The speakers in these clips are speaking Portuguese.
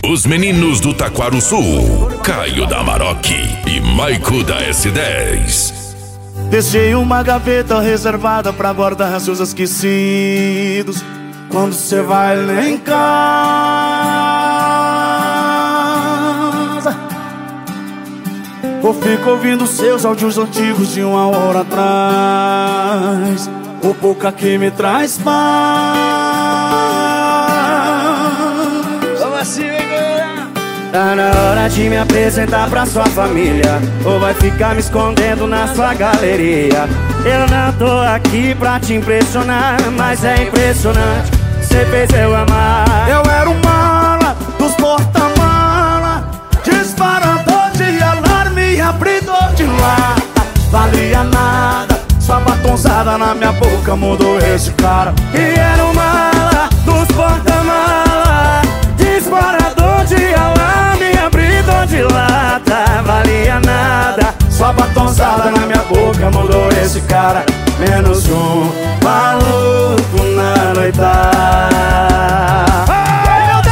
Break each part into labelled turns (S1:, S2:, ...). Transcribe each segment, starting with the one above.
S1: Os meninos do Taquaruçu, Caio da Maroque e Maico da S10.
S2: Deixei uma gaveta reservada pra guardar seus esquecidos. Quando cê vai lá em casa, eu fico ouvindo seus áudios antigos de 1 hora atrás. O pouca que me traz paz.
S3: Como assim, galera?
S2: Tá na hora de me apresentar pra sua família, ou vai ficar me escondendo na sua galeria. Eu não tô aqui pra te impressionar, mas é impressionante, cê fez eu amar. Eu era o mala dos porta-mala, disparador de alarme, abridor de lata. Valia nada, sua batonzada na minha boca mudou esse cara. E era o mala dos porta-mala, disparador de alarme, abridor de lata. Valia nada, sua batonzada na minha boca mudou esse cara. Menos um maluco na noitada. Ai, meu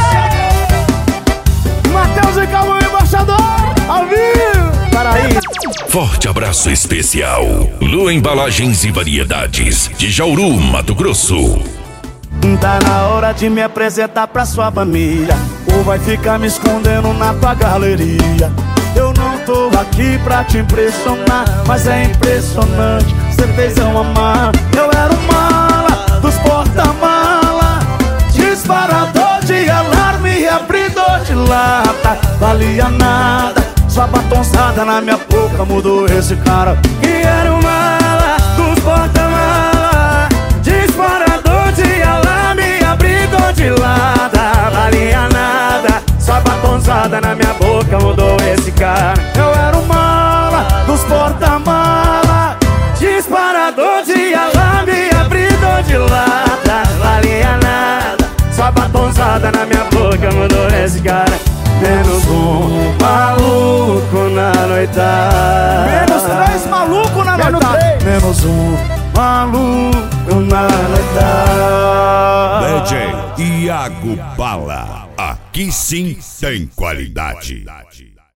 S2: Deus! Matheus e Calma, embaixador, ao vivo! Paraí.
S1: Forte abraço especial. Lu Embalagens e Variedades, de Jauru, Mato Grosso.
S2: Tá na hora de me apresentar pra sua família, ou vai ficar me escondendo na tua galeria. Eu não tô aqui pra te impressionar, mas é impressionante, cê fez eu amar. Eu era o mala dos porta-mala, disparador de alarme, abridor de lata. Valia nada, sua batonzada na minha boca mudou esse cara. E era o mala dos porta-mala, disparador de alarme, abridor de lata. Valia nada, sua batonzada na minha boca mudou esse cara. Eu era o mala dos porta-mala, disparador de alarme, abridor de lata. Valia nada, sua batonzada na minha boca mudou esse cara. Menos um maluco na noitada.
S3: Menos 3 maluco na noitada.
S2: Menos um maluco na noitada.
S4: DJ Iago Bala. Aqui sim tem qualidade.